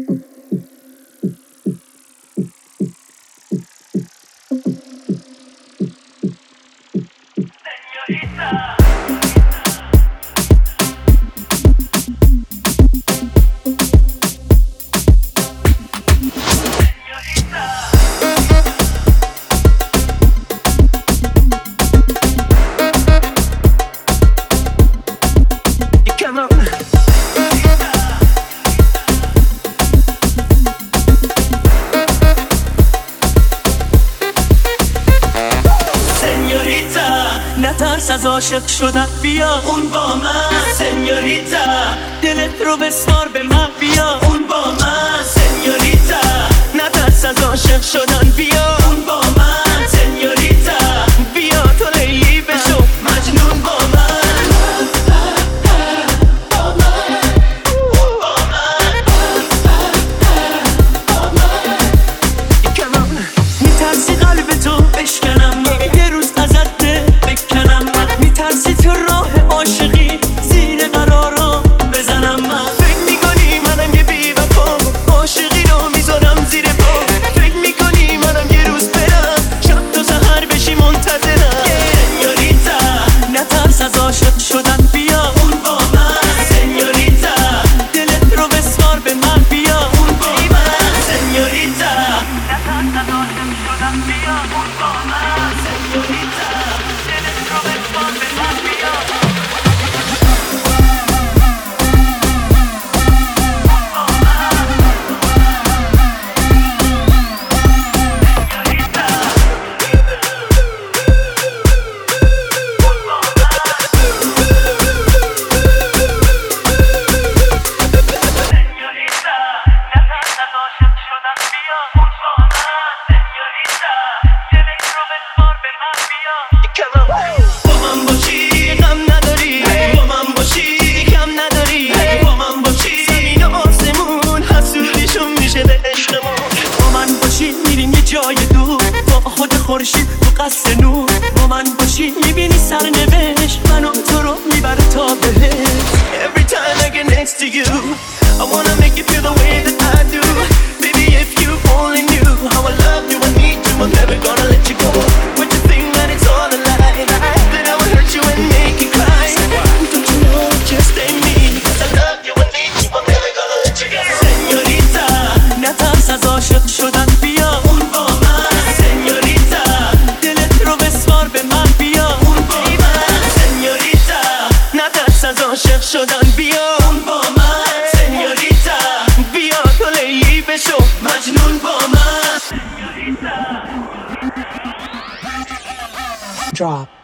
نترس از عاشق شدن، بیا اون با من سنیوریتا. دلت رو بسپار به من، بیا اون با من سنیوریتا. نترس از عاشق شدن، بیا اون با من سنیوریتا. بیا تو لیلی بشو مجنون با من. میترسی قلب تو بشکنم، یه روز ازت بکنم. میترسی تو راه عاشقی زیر قرارم بزنم. من فکر میکنی منم یه بی‌وفا، عاشقی رو میذارم زیر پا. فکر میکنی منم یه روز برم شب تا سحر بشی منتظرم. سنیوریتا نترس از عاشق شدن، بیا اون با من سنیوریتا. دلت رو بسپار به من، بیا اون با من سنیوریتا. نترس از عاشق شدن، بیا اون با من سنیوریتا. دلت رو بسپار به من، بیا. با من باشی غم نداری، با من باشی کم نداری. با من باشی زمین و آسمون حسودیشون میشه به عشقمون. با من باشی میریم یه جای دور، با خود خورشید تو قصر نور. با من باشی میبینی سرنوشت منو تو رو میبره تا بهشت. Every time I get next to you I wanna make you feel the way that I do. Baby if you only knew how I love you, I need you, I'm never gonna let you go. Would you think that it's all a lie, that I would hurt you and make you cry? Don't you know just ain't me, 'cause I love you, I need you, I'm never gonna let you go. Señorita نترس از عاشق شدن، بیا اون با من سنیوریتا. دلت رو بسپار به من، بیا اون با من سنیوریتا. نترس از عاشق شدن، بیا اون با من سنیوریتا. بیا تو لیلی بشو مجنون با من. Drop.